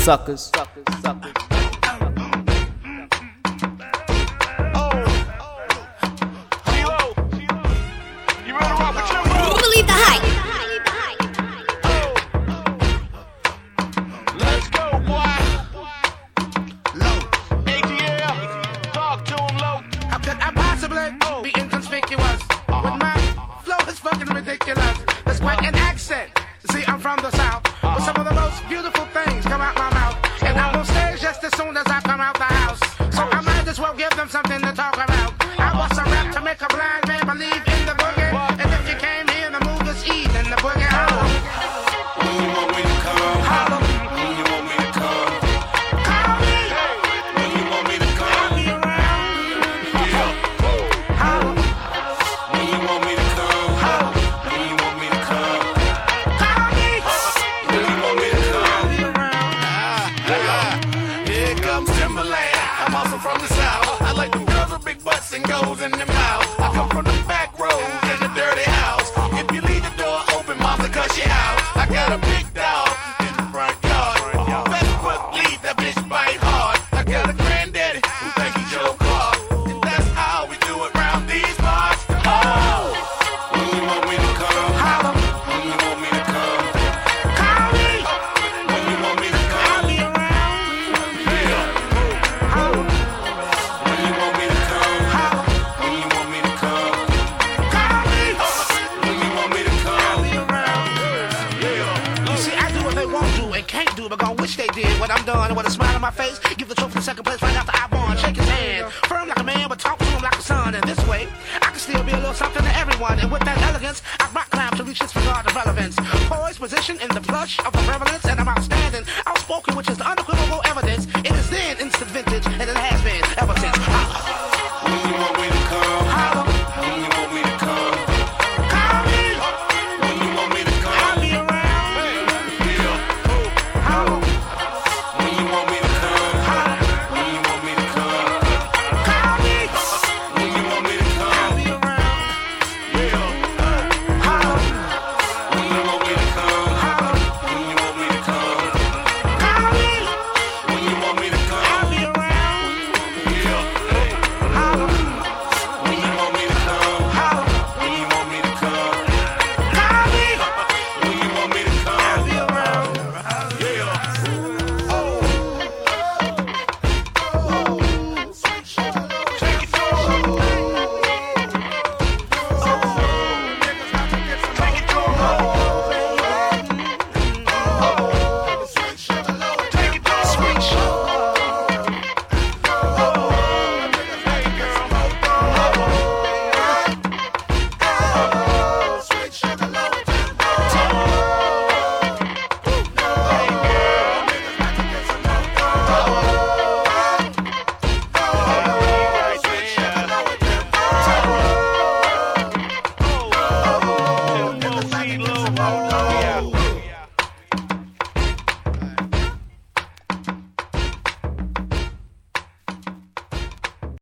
suckers. Believe the hype. Let's go, boy. Low. ATL. Talk to him, low. How could I possibly be inconspicuous? With my flow is fucking ridiculous. There's quite an accent. See, I'm from the South, but some of the most beautiful things come out my mouth. And I'm on stage just as soon as I come out the house. So I might as well give them something to talk about. I was a rap to make a blind man believe in the boogie. And if you came here to move this evening, the boogie holler. When you want me to come, Holler. when you want me to come, Call me. when you want me to come, Be around. yeah. Holler. When you want me to come, when you want me to come, Call me. when you want me to come. Be around. Here comes Timberland. I'm also from the South. I like them girls with big butts and goes in their mouth. I come from the back roads and the dirty house. If you leave the door open, mama cuss you out. I got a big dog in the front yard. Best believe that bitch bite hard. I got a granddaddy who think he Joe Clark. And that's how we do it round these parts. Oh! When you want me to come, Holler. when you want me to come, Call me. when you want me to come, Be around. yeah. Holler. When you want me to come, Holler. when you want me to come, Call me. when you want me to come, Be around. yeah. You see, I do what they won't do and can't do, but gon' wish they did. When I'm done, with a smile on my face, give the trophy to second place right after I won. Shake his hand, firm like a man, but talk to him like a son. And this way, I can still be a little something to everyone. And with that elegance, I rock climb to reach this regard of relevance. Poised position in the flush of the prevalence, and I'm outstanding, outspoken, which is the unequivocal evidence. It is then instant vintage, and it has been ever since.